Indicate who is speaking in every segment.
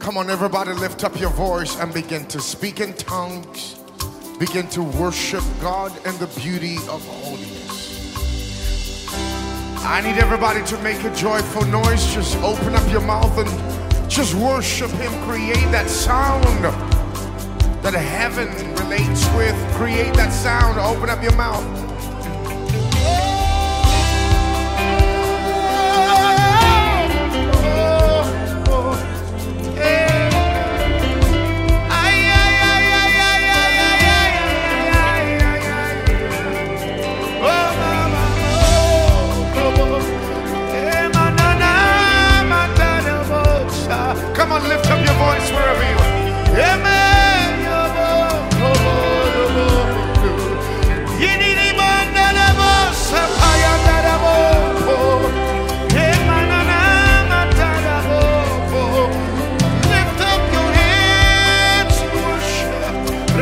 Speaker 1: Come on, everybody, lift up your voice and begin to speak in tongues. Begin to worship God in the beauty of holiness. I need everybody to make a joyful noise. Just open up your mouth and just worship Him. Create that sound that heaven relates with. Create that sound. Open up your mouth. Come on, lift up your voice wherever you are. Amen. Lift up your hands and worship.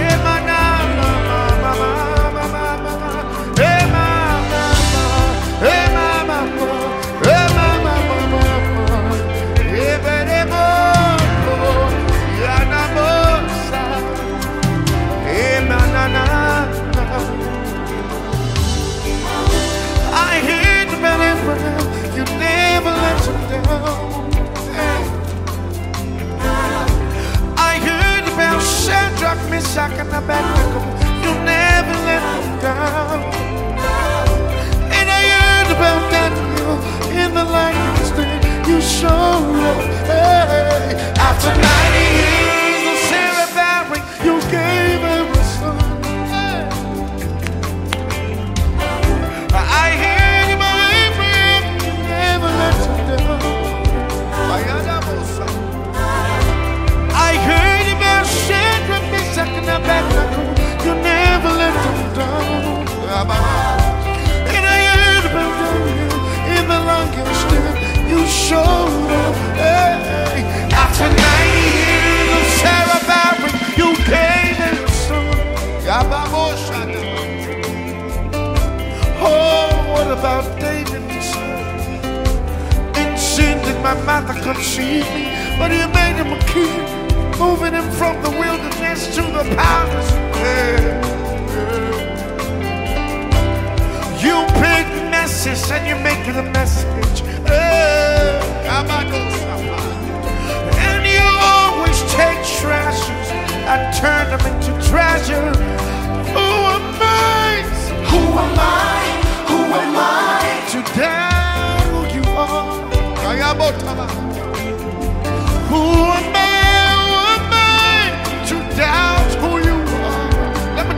Speaker 1: You never let him down. I heard about Shadrach, Meshach, and Abednego. You never let them down. And I heard about Daniel in the lion's den. You showed up. Hey. After 90 years of childbearing, you gave him a son. Hey. I heard about Shadrach, Meshach, and Abednego. You never let them down. And I heard about Daniel in the lion's den. You showed up. Hey. After 90 years of childbearing, you gave him a son. Oh, what about David? My mother conceived me, but you made him a king, moving him from the wilderness to the palace. You pick messes and you make it a message. And you always take treasures and turn them into treasure. Who am I? Who am I? Who am I to doubt who you are? Who am I to doubt who you are? Let me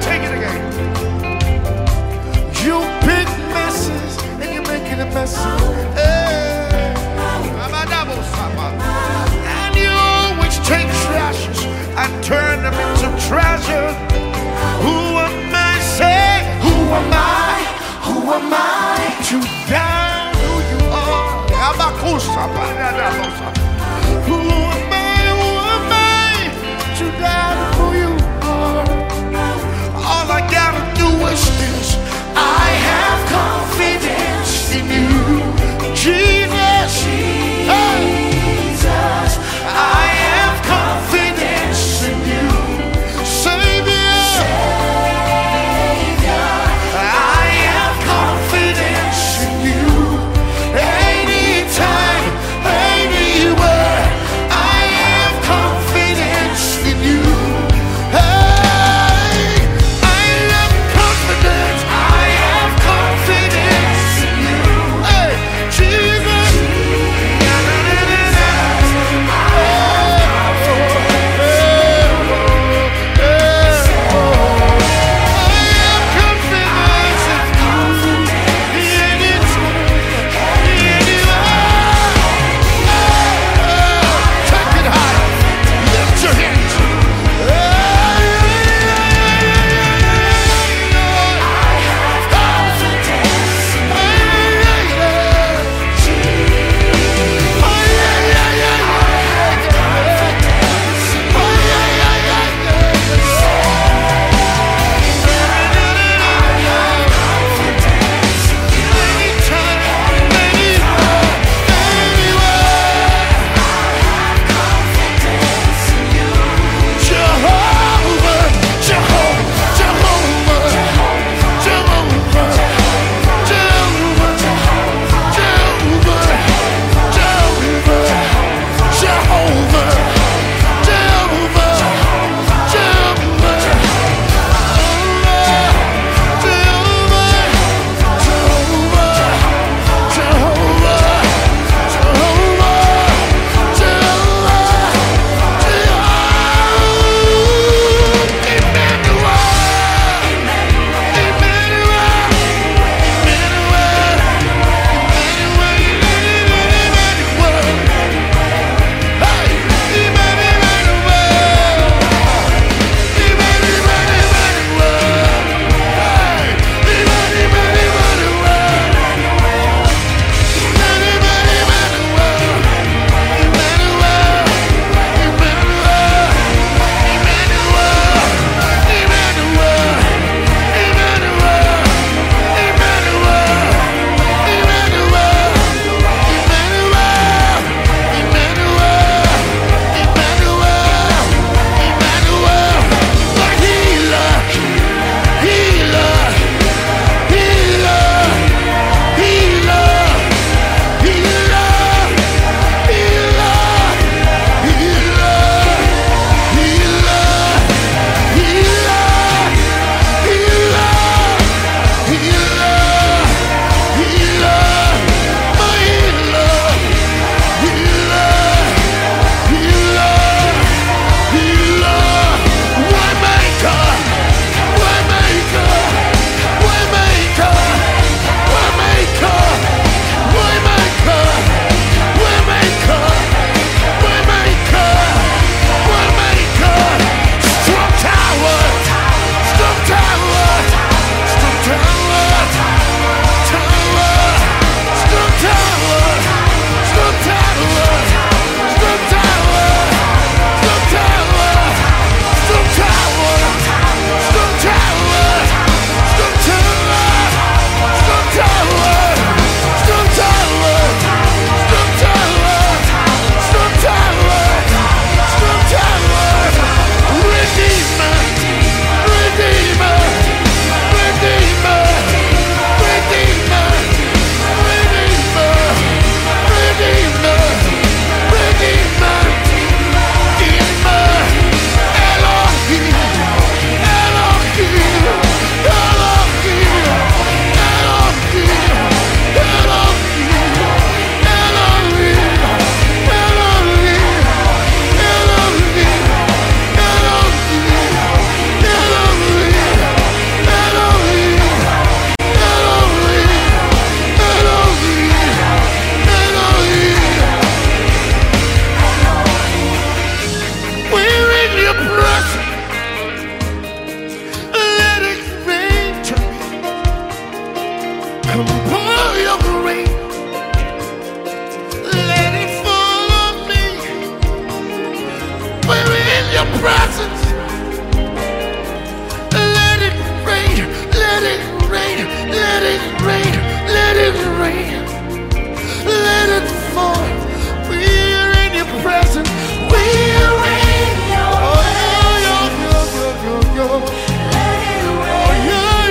Speaker 1: let it rain, let it fall. We're in your presence. We're in your presence. Let it rain.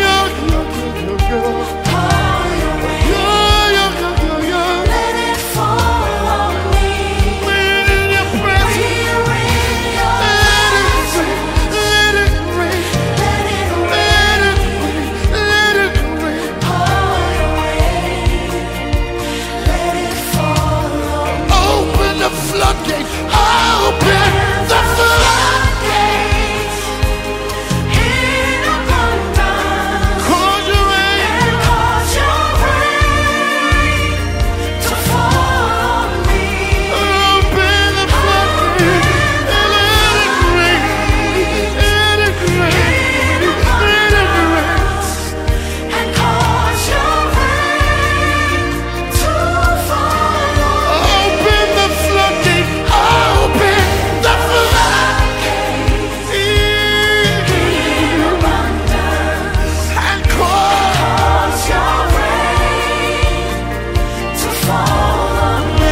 Speaker 1: Pour your rain. Let it fall on me. We're in your presence. We're in your presence. Let it rain. Let it rain. Let it rain. Pour your rain. Let it fall on me. Open the floodgates. Open the floodgates in abundance. Cause your rain. And cause your rain to fall on me. Open the floodgates and let it rain. Let it rain. Let it rain. And cause your rain to fall on me. Open the floodgates. Open the floodgates in abundance. And cause your rain to fall on me.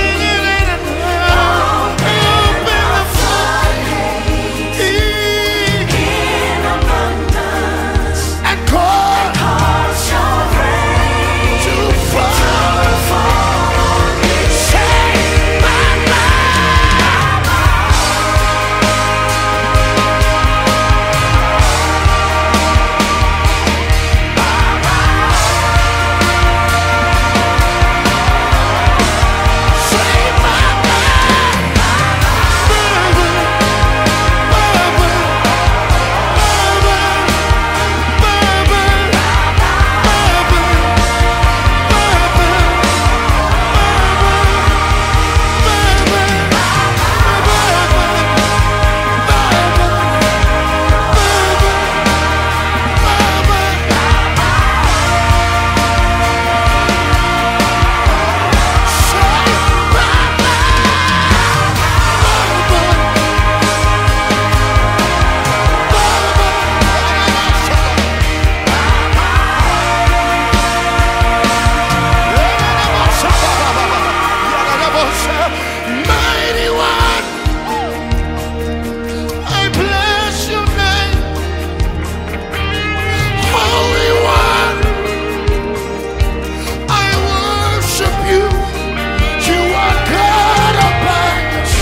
Speaker 1: Open the floodgates in abundance. And cause your rain to fall on me. Save my Mighty One, I bless your name. Holy One, I worship you. You are God all by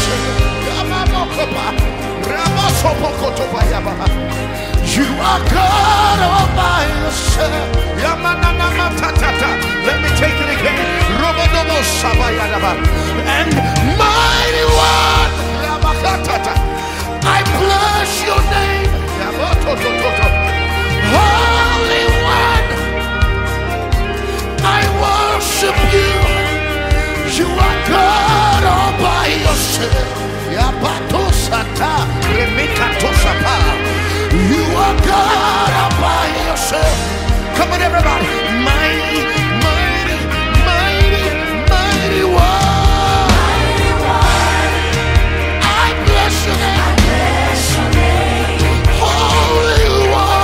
Speaker 1: yourself. You are God all by yourself. Let me take it again. And mighty One, I bless your name. Holy One, I worship you. You are God all by yourself. You are God all by yourself. Come on, everybody. Mighty, mighty, mighty, mighty One. Mighty One, I bless your name. I bless your name. Holy One.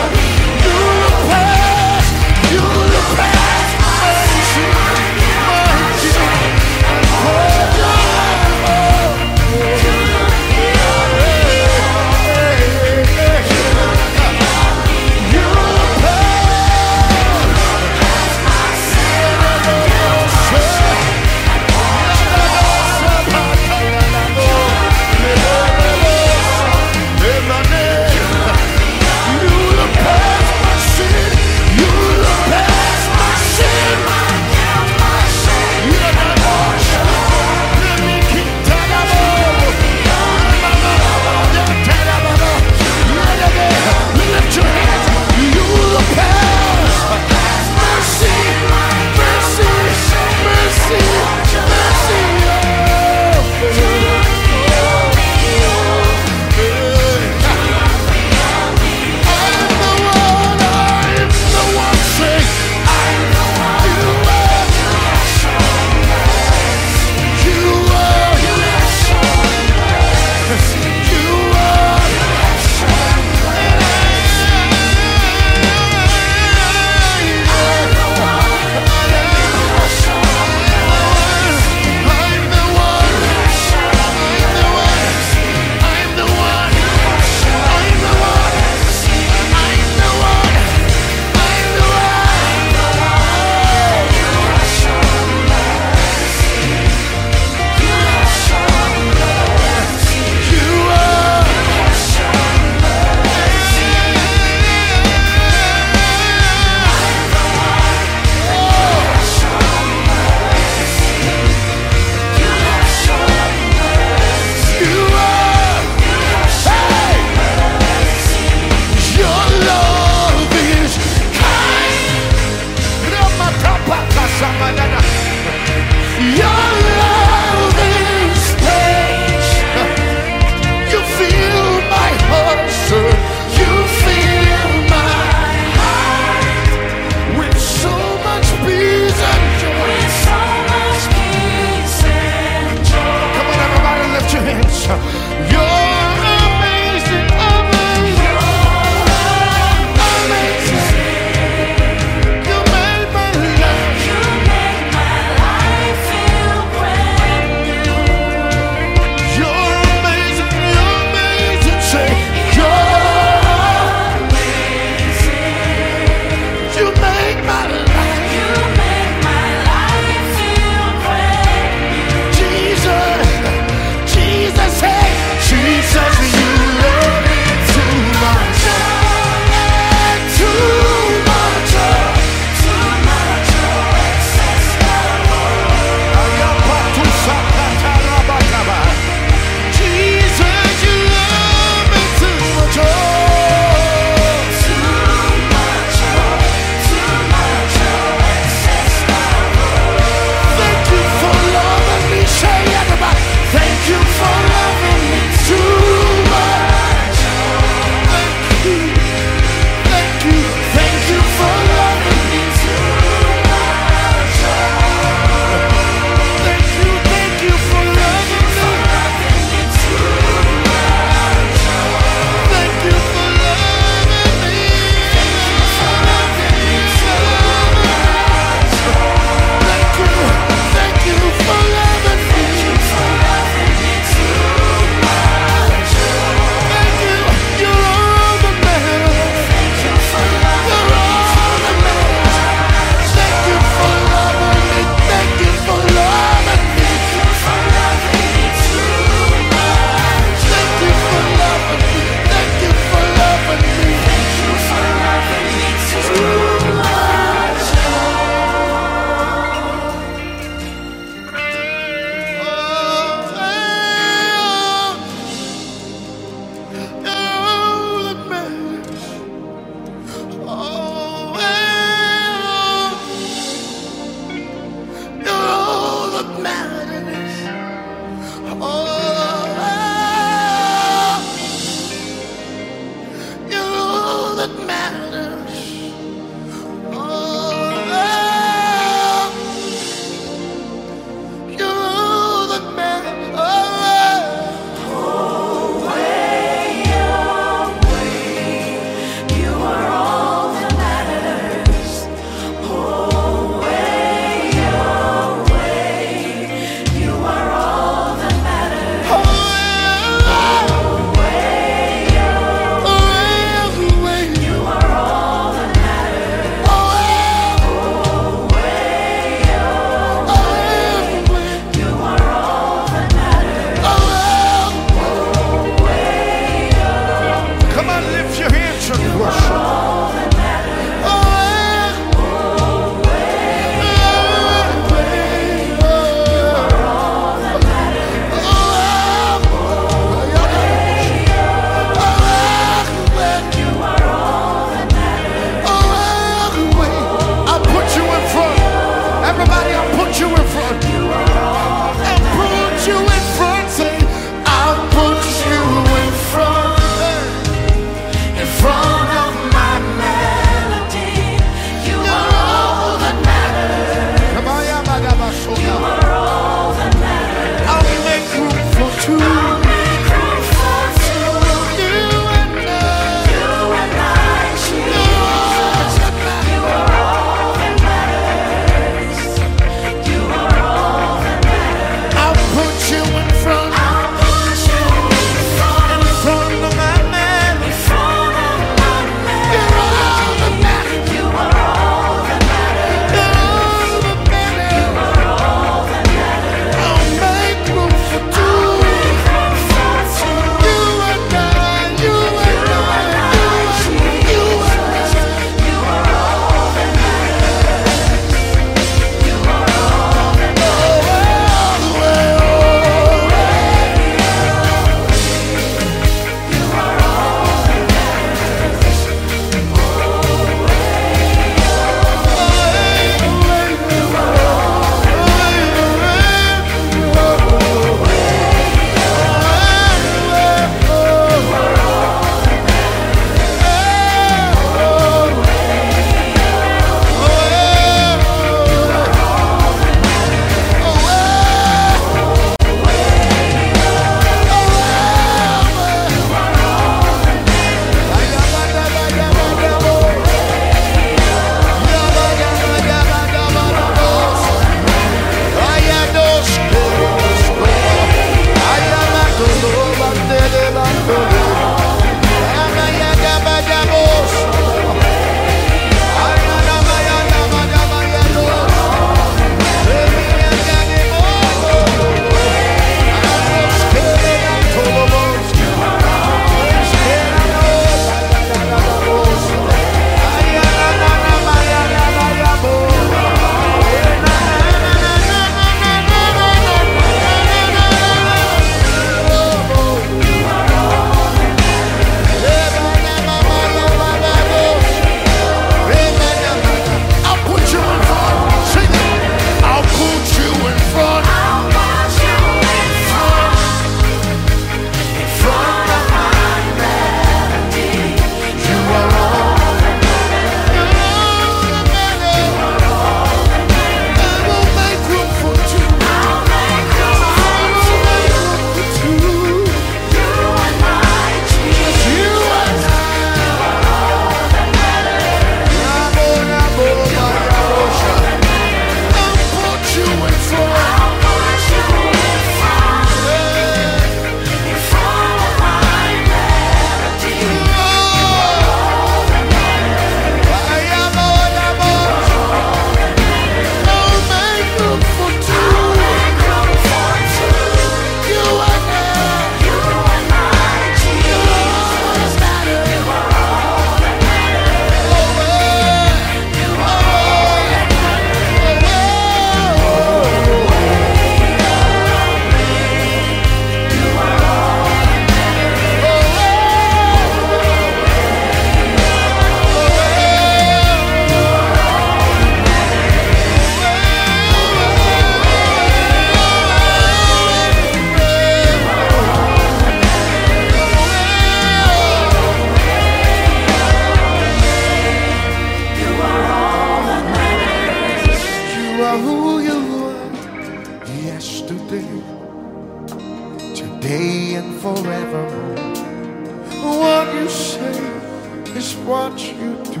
Speaker 1: what you do.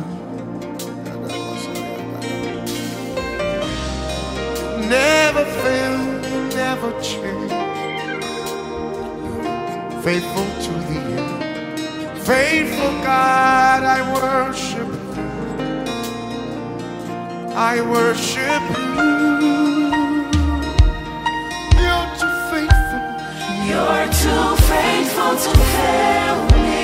Speaker 1: Never fail, never change. Faithful to the end. Faithful God, I worship you. I worship you. You're too faithful.
Speaker 2: You're too faithful to fail me.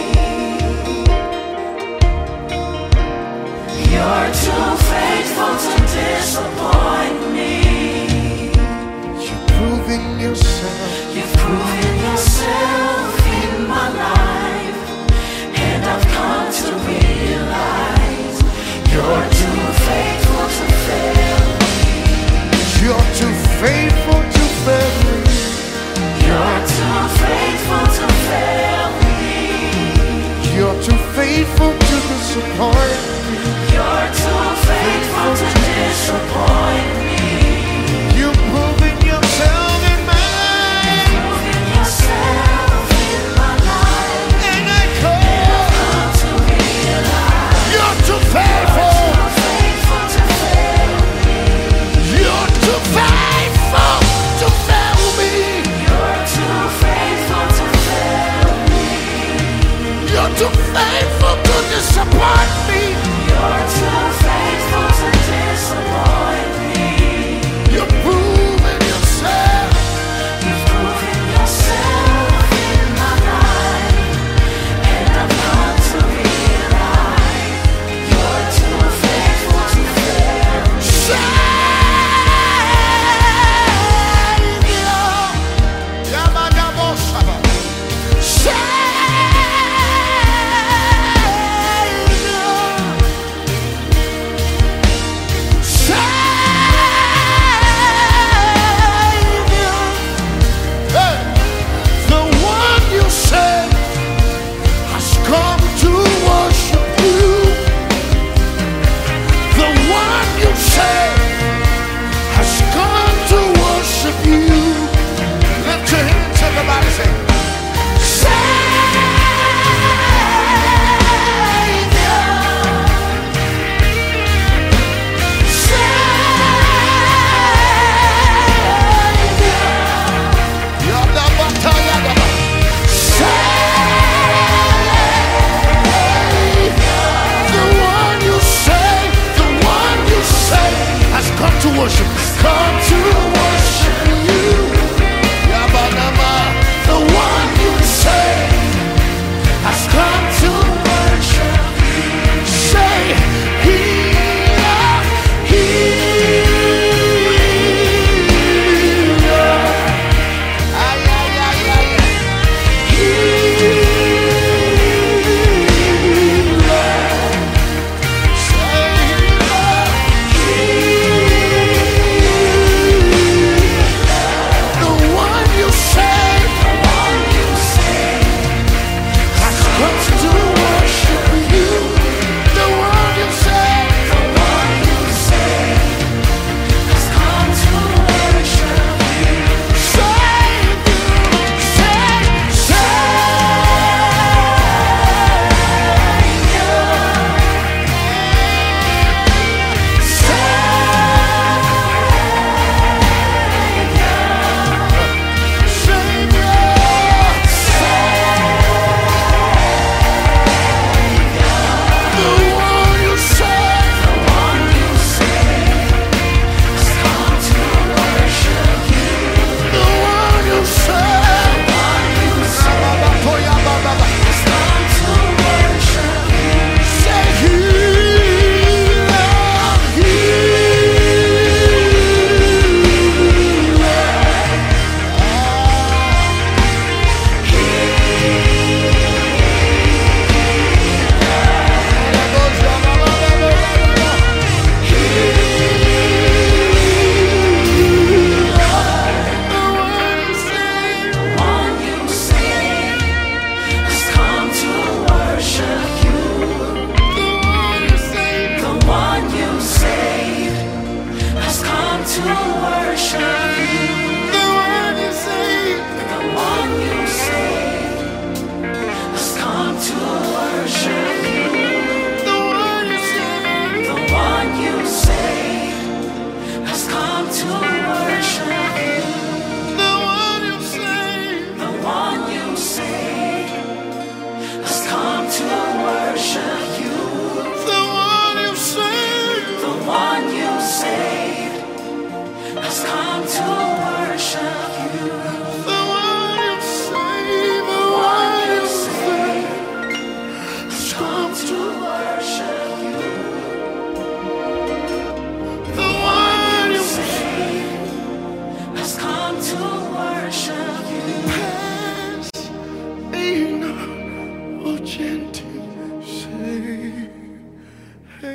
Speaker 2: You're too faithful to disappoint me.
Speaker 1: You're proving yourself.
Speaker 2: You've proven yourself in my life, and I've come to realize you're too faithful to fail me.
Speaker 1: You're too faithful to fail me.
Speaker 2: You're too faithful to fail me.
Speaker 1: You're too faithful to disappoint me.
Speaker 2: You're too faithful to disappoint me.
Speaker 1: You're proving yourself in my life.
Speaker 2: Proving yourself in my life.
Speaker 1: And I come
Speaker 2: to realize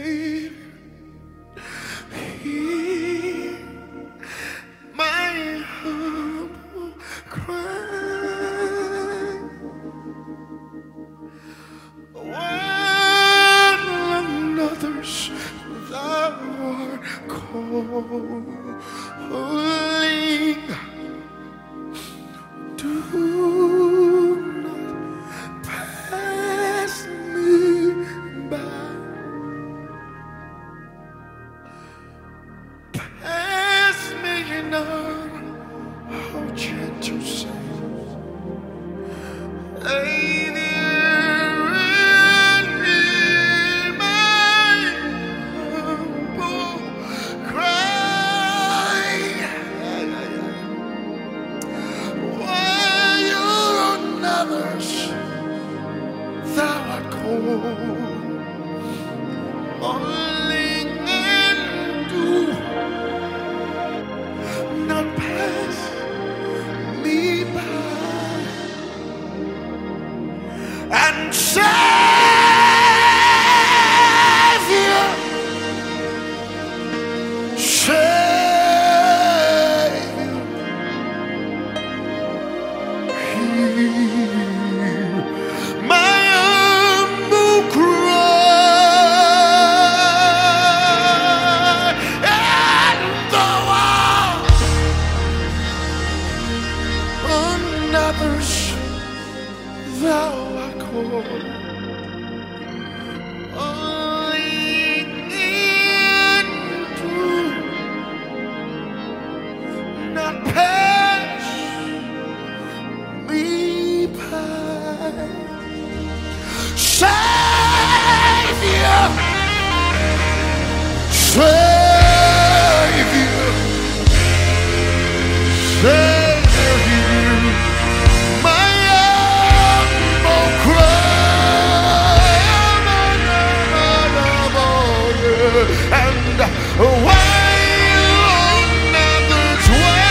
Speaker 1: Savior, hear my humble cry. When others thou art calling, do not pass me by. Pass me not, oh gentle Savior. Not pass me by. And Savior, Savior, hear my humble cry. And though others thou art called, not pass me by. Savior, Savior, Savior, hear my humble cry. And why on others,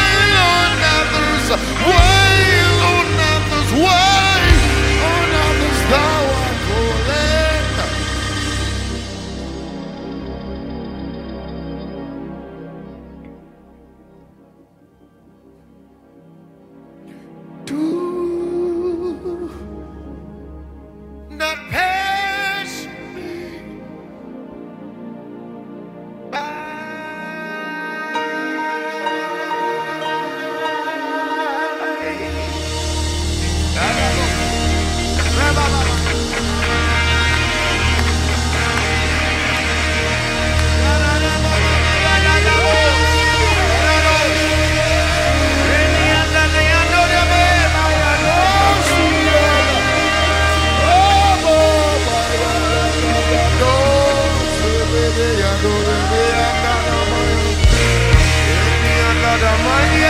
Speaker 1: thou art calling. Do not pass me by. The mighty